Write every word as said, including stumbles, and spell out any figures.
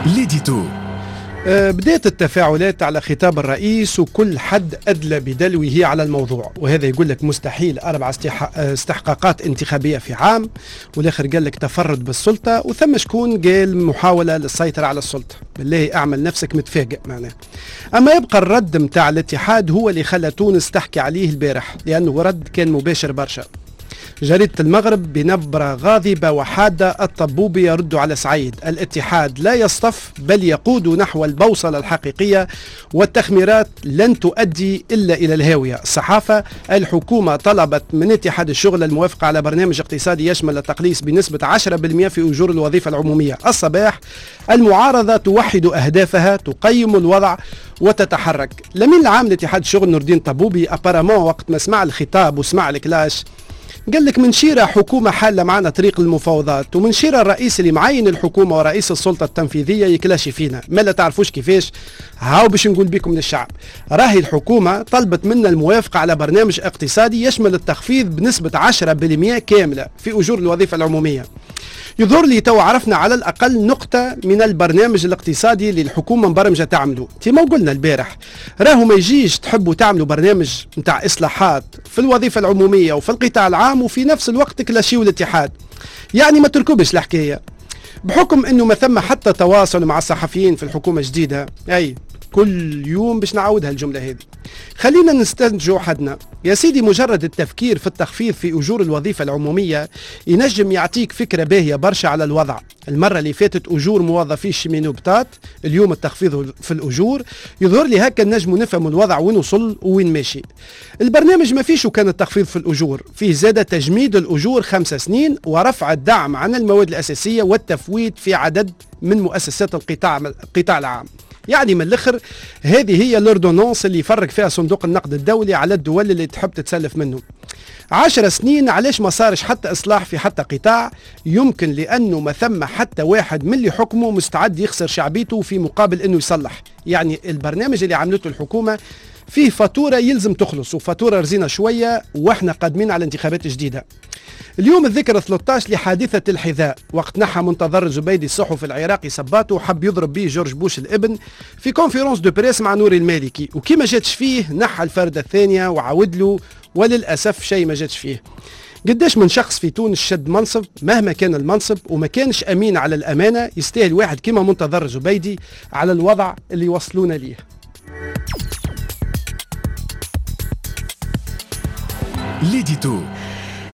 ليديتو. أه بدأت التفاعلات على خطاب الرئيس وكل حد أدلى بدلوه على الموضوع، وهذا يقول لك مستحيل أربع استحقاقات انتخابية في عام، والآخر قال لك تفرد بالسلطة، وثم شكون قال محاولة للسيطرة على السلطة. بالله أعمل نفسك متفاجئ معناه. أما يبقى الرد متاع الاتحاد هو اللي خلى تونس تحكي عليه البارح، لأنه رد كان مباشر برشا. جريدة المغرب بنبرة غاضبة وحادة: الطبوبي يرد على سعيد، الاتحاد لا يصطف بل يقود نحو البوصلة الحقيقية، والتخميرات لن تؤدي إلا إلى الهاوية. الصحافة: الحكومة طلبت من اتحاد الشغل الموافقة على برنامج اقتصادي يشمل التقليص بنسبة عشرة بالمئة في أجور الوظيفة العمومية. الصباح: المعارضة توحد أهدافها، تقيم الوضع وتتحرك. لمن العام لاتحاد الشغل نور الدين طبوبي أبارامون وقت ما سمع الخطاب وسمع الكلاش قال لك من شيرة حكومة حالة معنا طريق المفاوضات، ومن شيرة الرئيس اللي معين الحكومة ورئيس السلطة التنفيذية يكلاشي فينا، ما لا تعرفوش كيفاش. هاو باش نقول بكم للشعب، راهي الحكومة طلبت منا الموافقة على برنامج اقتصادي يشمل التخفيض بنسبة عشرة بالمئة كاملة في أجور الوظيفة العمومية. يظهر لي تو عرفنا على الأقل نقطة من البرنامج الاقتصادي اللي الحكومة مبرمجة تعمله. كما قلنا البارح، راهو ما يجيش تحبوا تعملوا برنامج متاع إصلاحات في الوظيفة العمومية وفي القطاع العام وفي نفس الوقت تكلاشيوا الاتحاد. يعني ما تركبش الحكاية. بحكم أنه ما ثم حتى تواصل مع الصحفيين في الحكومة الجديدة، أي كل يوم باش نعودها الجملة هذه، خلينا نستنتجوا حدنا. يا سيدي، مجرد التفكير في التخفيض في أجور الوظيفة العمومية ينجم يعطيك فكرة باهية برشا على الوضع. المرة اللي فاتت أجور موظفي الشمينوبتات، اليوم التخفيض في الأجور. يظهر لي هكا نجم نفهم الوضع وين وصل وين ماشي. البرنامج ما فيش وكان التخفيض في الأجور، فيه زادة تجميد الأجور خمس سنين ورفع الدعم عن المواد الأساسية والتفويت في عدد من مؤسسات القطاع القطاع العام. يعني من الاخر هذه هي الاردونونس اللي يفرق فيها صندوق النقد الدولي على الدول اللي تحب تتسلف منه. عشر سنين علاش ما صارش حتى اصلاح في حتى قطاع؟ يمكن لانه ما ثم حتى واحد من اللي حكمه مستعد يخسر شعبيته في مقابل انه يصلح. يعني البرنامج اللي عملته الحكومة فيه فاتورة يلزم تخلص، وفاتورة رزينة شوية، واحنا قادمين على انتخابات جديدة. اليوم الذكرى ثلاثة عشر لحادثة الحذاء، وقت نحى منتظر الزبيدي الصحفي العراقي سباته وحب يضرب به جورج بوش الابن في كونفيرونس دو بريس مع نوري المالكي، وكي ما جاتش فيه نحى الفردة الثانية وعاود له، وللأسف شيء ما جاتش فيه. قداش من شخص في تونس شد منصب مهما كان المنصب وما كانش أمين على الأمانة، يستاهل واحد كما منتظر الزبيدي على الوضع اللي يوصلونا ليه. ليديتو.